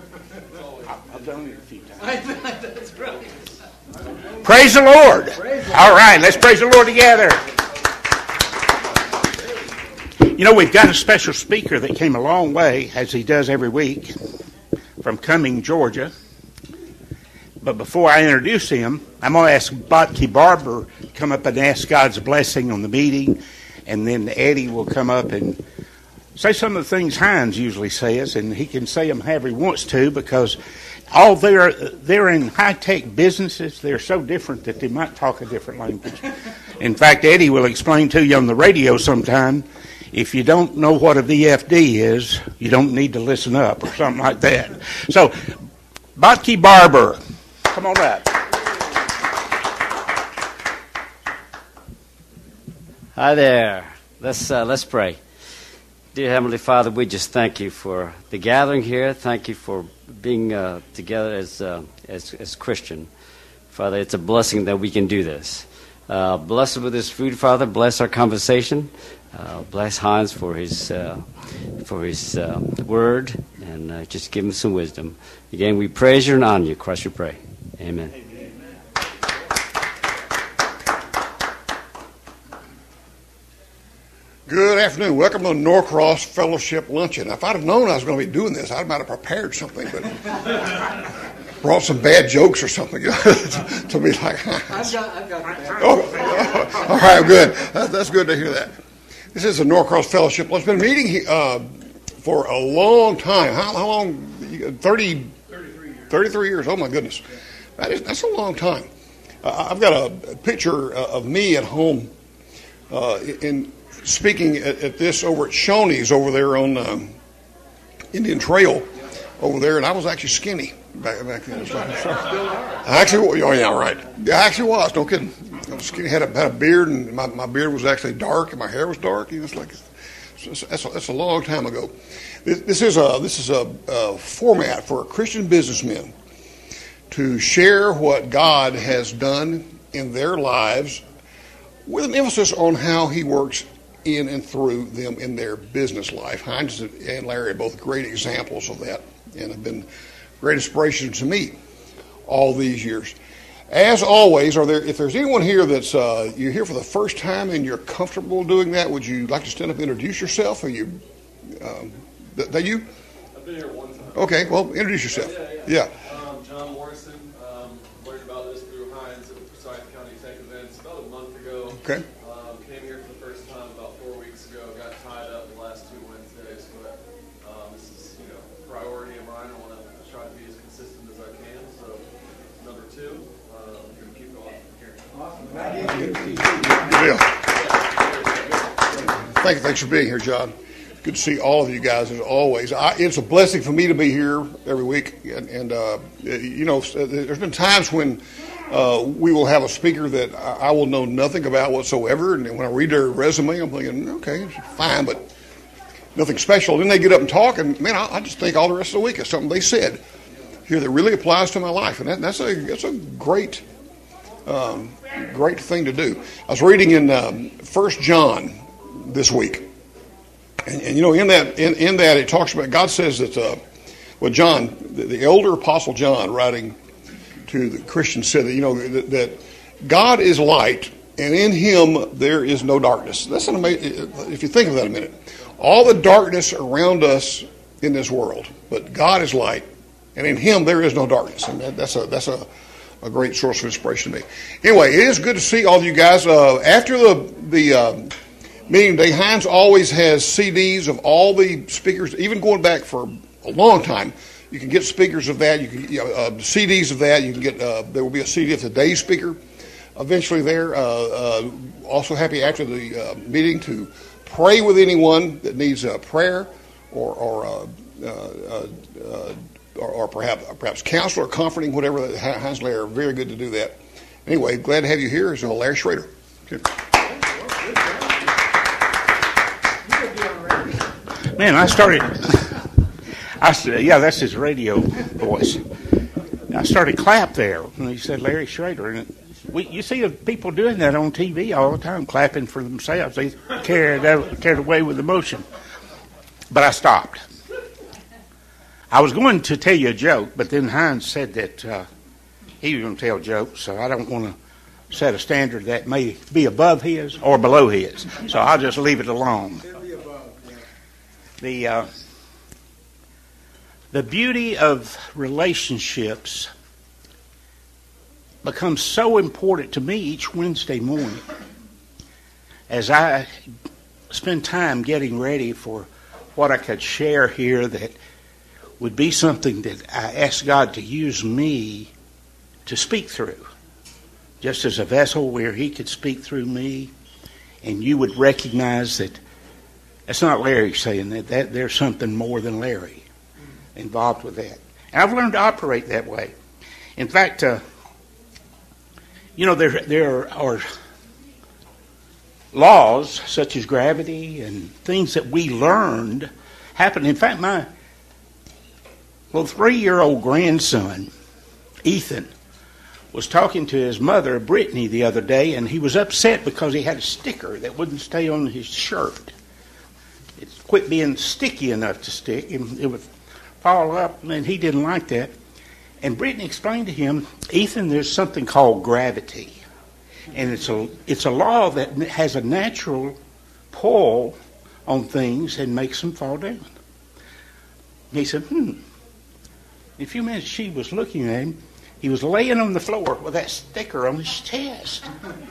I've done it a few times. That's right. Praise the Lord. All right, let's praise the Lord together. You know, we've got a special speaker that came a long way, as he does every week, from Cumming, Georgia. But before I introduce him, I'm going to ask Botke Barber to come up and ask God's blessing on the meeting, and then Eddie will come up and say some of the things Hines usually says, and he can say them however he wants to, because all they're in high-tech businesses. They're so different that they might talk a different language. In fact, Eddie will explain to you on the radio sometime, if you don't know what a VFD is, you don't need to listen up or something like that. So, Botke Barber, come on up. Hi there. Let's pray. Dear Heavenly Father, we just thank you for the gathering here. Thank you for being together as Christian. Father, it's a blessing that we can do this. Bless us with this food, Father. Bless our conversation. Bless Hans for his word, and just give him some wisdom. Again, we praise you and honor you. Christ we pray. Amen. Good afternoon. Welcome to Norcross Fellowship Luncheon. If I'd have known I was going to be doing this, I might have prepared something, but brought some bad jokes or something to be like. I've got that. All right, good. That's good to hear that. This is a Norcross Fellowship Luncheon. It's been meeting for a long time. How long? 33 years. Oh my goodness, that's a long time. I've got a picture of me at home in. Speaking at this over at Shoney's over there on Indian Trail over there, and I was actually skinny back then. Actually, oh yeah, right. I actually was. No kidding. I was skinny. Had a beard, and my beard was actually dark, and my hair was dark. It's like that's a long time ago. This is a format for Christian businessmen to share what God has done in their lives, with an emphasis on how He works in and through them in their business life. Hines and Larry are both great examples of that and have been great inspiration to me all these years. As always, if there's anyone here that's you're here for the first time and you're comfortable doing that, would you like to stand up and introduce yourself? Are you? That you? I've been here one time. Okay, well, introduce yourself. Yeah. John Morrison. Learned about this through Hines at Forsyth County Tech events about a month ago. Okay. Came here for the first time about 4 weeks ago. Got tied up the last 2 Wednesdays, but this is priority of mine. I want to try to be as consistent as I can. So number 2, I'm going to keep going from here. Awesome. Good deal. Thanks for being here, John. Good to see all of you guys as always. It's a blessing for me to be here every week, and there's been times when we will have a speaker that I will know nothing about whatsoever, and when I read their resume, I'm thinking, okay, it's fine, but nothing special. Then they get up and talk, and man, I just think all the rest of the week is something they said here that really applies to my life, and that's a great thing to do. I was reading in 1 John this week. And in that it talks about, God says that John, the elder apostle John, writing to the Christians, said that that God is light, and in Him there is no darkness. That's an amazing. If you think of that a minute, all the darkness around us in this world, but God is light, and in Him there is no darkness, and that's a great source of inspiration to me. Anyway, it is good to see all of you guys. After the meeting day, Hines always has CDs of all the speakers, even going back for a long time. You can get speakers of that. You can CDs of that. You can get. There will be a CD of today's speaker. Eventually, there. Also, happy after the meeting to pray with anyone that needs prayer, or perhaps counsel or comforting, whatever. Hines and Larry are very good to do that. Anyway, glad to have you here. Is Larry Schrader. Okay. Man, I said, yeah, that's his radio voice. I started clap there, and he said Larry Schrader. And you see the people doing that on TV all the time, clapping for themselves. They carried away with emotion. But I stopped. I was going to tell you a joke, but then Hines said that he was going to tell jokes, so I don't want to set a standard that may be above his or below his. So I'll just leave it alone. The beauty of relationships becomes so important to me each Wednesday morning as I spend time getting ready for what I could share here that would be something that I ask God to use me to speak through, just as a vessel where He could speak through me, and you would recognize that that's not Larry saying that there's something more than Larry involved with that. And I've learned to operate that way. In fact, there are laws such as gravity and things that we learned happen. In fact, my little 3-year-old grandson, Ethan, was talking to his mother, Brittany, the other day, and he was upset because he had a sticker that wouldn't stay on his shirt. It quit being sticky enough to stick. It would fall up, and he didn't like that. And Brittany explained to him, Ethan, there's something called gravity. And it's a law that has a natural pull on things and makes them fall down. He said, In a few minutes she was looking at him. He was laying on the floor with that sticker on his chest.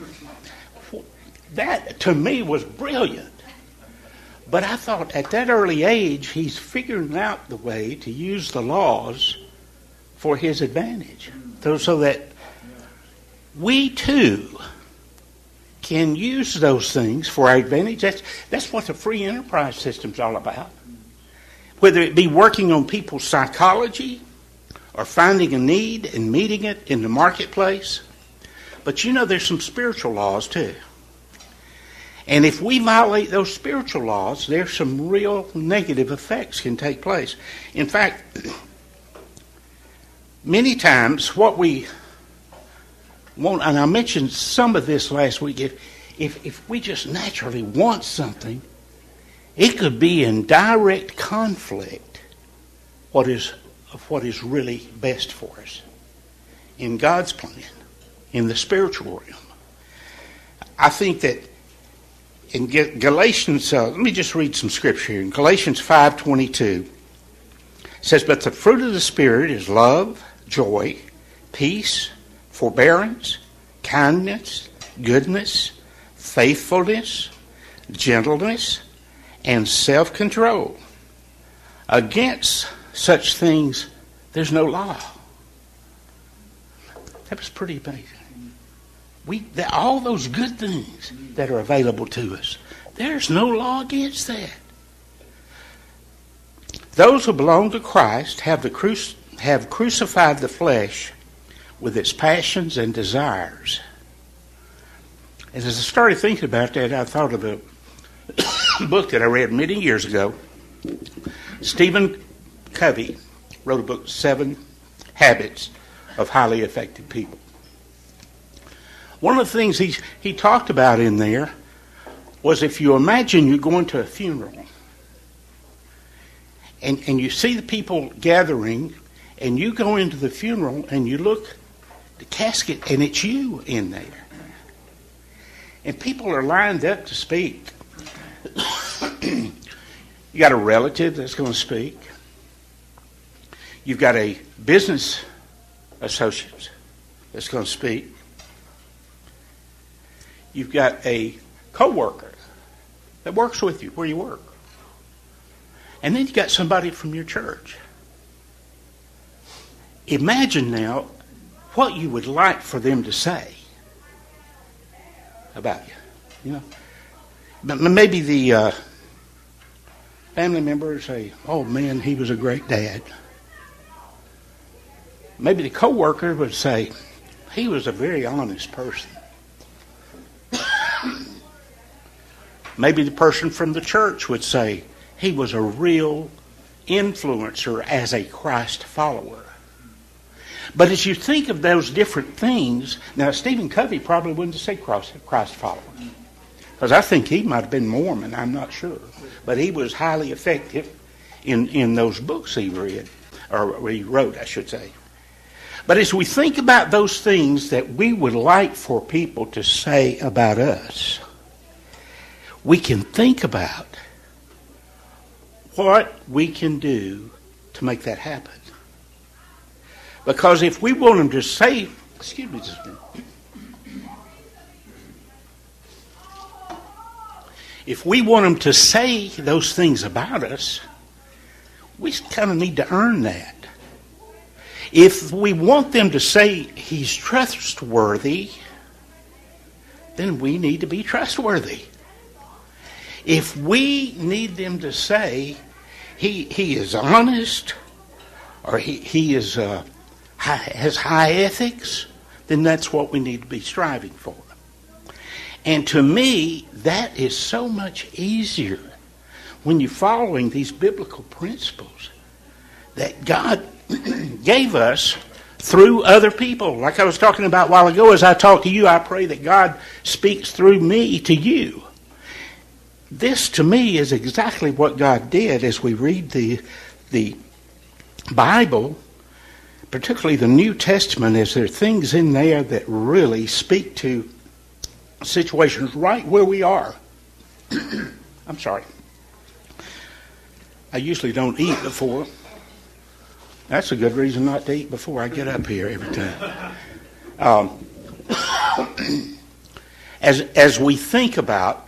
That, to me, was brilliant. But I thought at that early age, he's figuring out the way to use the laws for his advantage. So that we, too, can use those things for our advantage. That's what the free enterprise system's all about. Whether it be working on people's psychology or finding a need and meeting it in the marketplace. But there's some spiritual laws too. And if we violate those spiritual laws, there's some real negative effects can take place. In fact, many times what we want, and I mentioned some of this last week, if we just naturally want something, it could be in direct conflict of what is really best for us in God's plan, in the spiritual realm. I think that in Galatians, let me just read some scripture here. In Galatians 5:22, it says, "But the fruit of the Spirit is love, joy, peace, forbearance, kindness, goodness, faithfulness, gentleness, and self-control. Against such things, there's no law." That was pretty amazing. All those good things that are available to us, there's no law against that. Those who belong to Christ have crucified the flesh with its passions and desires. And as I started thinking about that, I thought of a book that I read many years ago. Stephen Covey wrote a book, 7 Habits of Highly Effective People. One of the things he talked about in there was if you imagine you're going to a funeral and you see the people gathering and you go into the funeral and you look the casket and it's you in there. And people are lined up to speak. You got a relative that's going to speak. You've got a business associate that's going to speak. You've got a co-worker that works with you where you work. And then you got somebody from your church. Imagine now what you would like for them to say about you. Maybe the family members say, "Oh man, he was a great dad." Maybe the co-worker would say, "He was a very honest person." Maybe the person from the church would say, "He was a real influencer as a Christ follower." But as you think of those different things, now Stephen Covey probably wouldn't say Christ follower, because I think he might have been Mormon, I'm not sure. But he was highly effective in those books he read. or he wrote, I should say. But as we think about those things that we would like for people to say about us, we can think about what we can do to make that happen. Because if we want them to say, excuse me just a minute. If we want them to say those things about us, we kind of need to earn that. If we want them to say he's trustworthy, then we need to be trustworthy. If we need them to say he is honest or he is has high ethics, then that's what we need to be striving for. And to me, that is so much easier when you're following these biblical principles that God gave us through other people. Like I was talking about a while ago, as I talk to you, I pray that God speaks through me to you. This, to me, is exactly what God did as we read the Bible, particularly the New Testament. Is there things in there that really speak to situations right where we are? I'm sorry. I usually don't eat before. That's a good reason not to eat before I get up here every time. As we think about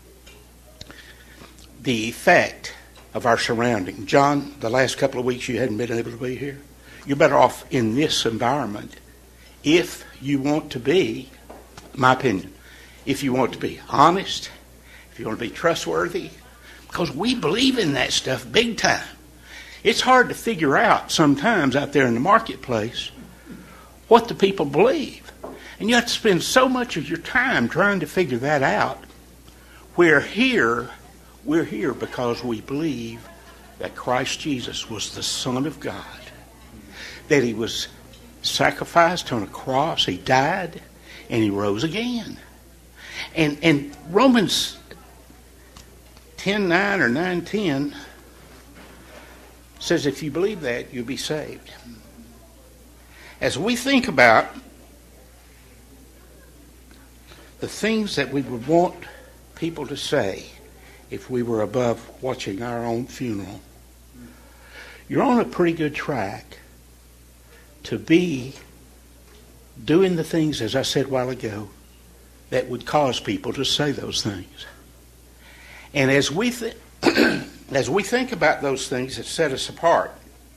the effect of our surrounding, John, the last couple of weeks you hadn't been able to be here. You're better off in this environment if you want to be, my opinion, if you want to be honest, if you want to be trustworthy, because we believe in that stuff big time. It's hard to figure out sometimes out there in the marketplace what the people believe. And you have to spend so much of your time trying to figure that out. We're here because we believe that Christ Jesus was the Son of God, that he was sacrificed on a cross, he died, and he rose again. And Romans 10:9 or 9:10 says if you believe that, you'll be saved. As we think about the things that we would want people to say if we were above watching our own funeral, you're on a pretty good track to be doing the things, as I said a while ago, that would cause people to say those things. And as we think about those things that set us apart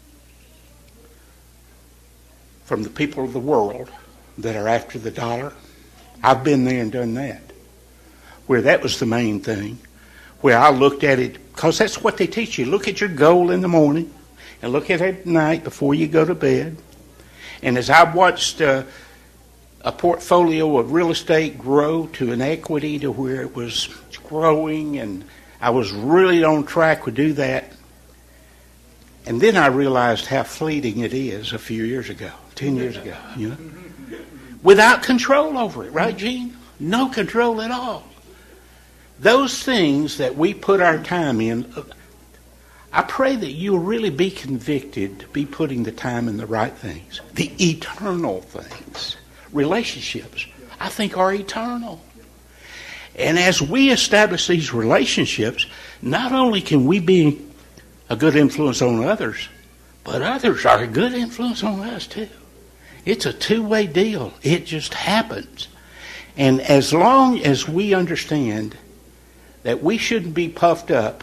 from the people of the world that are after the dollar, I've been there and done that, where that was the main thing, where I looked at it, because that's what they teach you. Look at your goal in the morning and look at it at night before you go to bed. And as I watched a portfolio of real estate grow to an equity to where it was growing, and I was really on track to do that. And then I realized how fleeting it is a few years ago, 10 years ago, you know. Without control over it, right, Gene? No control at all. Those things that we put our time in, I pray that you'll really be convicted to be putting the time in the right things, the eternal things. Relationships, I think, are eternal. And as we establish these relationships, not only can we be a good influence on others, but others are a good influence on us too. It's a two-way deal. It just happens. And as long as we understand that we shouldn't be puffed up.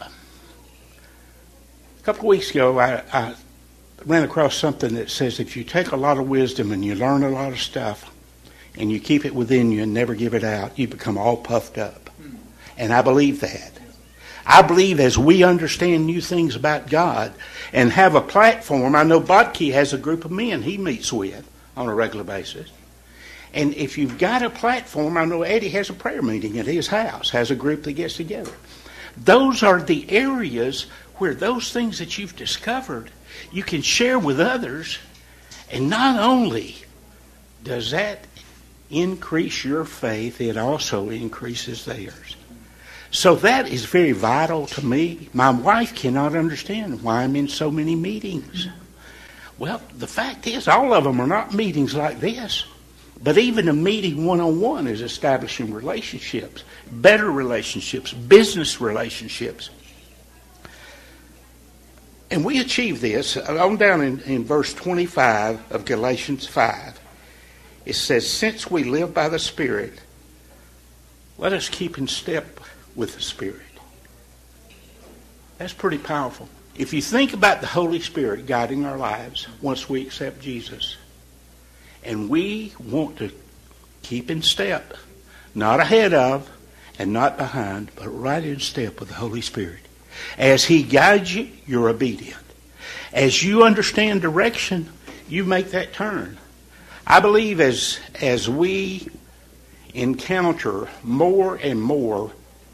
A couple of weeks ago, I ran across something that says if you take a lot of wisdom and you learn a lot of stuff and you keep it within you and never give it out, you become all puffed up. And I believe that. I believe as we understand new things about God and have a platform, I know Bodke has a group of men he meets with on a regular basis. And if you've got a platform, I know Eddie has a prayer meeting at his house, has a group that gets together. Those are the areas where those things that you've discovered, you can share with others. And not only does that increase your faith, it also increases theirs. So that is very vital to me. My wife cannot understand why I'm in so many meetings. Well, the fact is, all of them are not meetings like this. But even a meeting one-on-one is establishing relationships, better relationships, business relationships. And we achieve this. On down in verse 25 of Galatians 5, it says, since we live by the Spirit, let us keep in step with the Spirit. That's pretty powerful. If you think about the Holy Spirit guiding our lives once we accept Jesus, and we want to keep in step, not ahead of and not behind, but right in step with the Holy Spirit. As He guides you, you're obedient. As you understand direction, you make that turn. I believe as we encounter more and more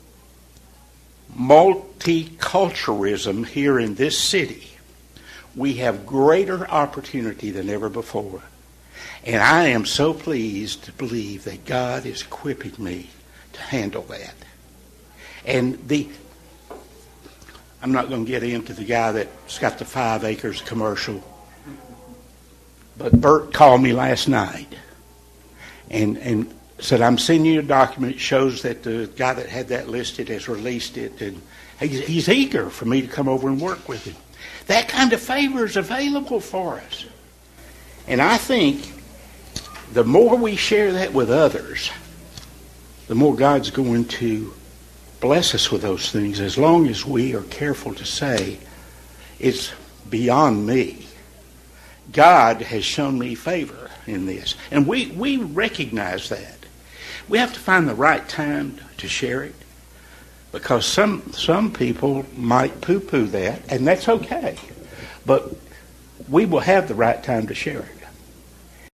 multiculturalism here in this city, we have greater opportunity than ever before. And I am so pleased to believe that God is equipping me to handle that. And I'm not going to get into the guy that's got the 5 acres commercial, but Bert called me last night and said, I'm sending you a document that shows that the guy that had that listed has released it, and he's eager for me to come over and work with him. That kind of favor is available for us. And I think the more we share that with others, the more God's going to bless us with those things, as long as we are careful to say, it's beyond me. God has shown me favor in this. And we recognize that. We have to find the right time to share it, because some people might poo-poo that, and that's okay. But we will have the right time to share it.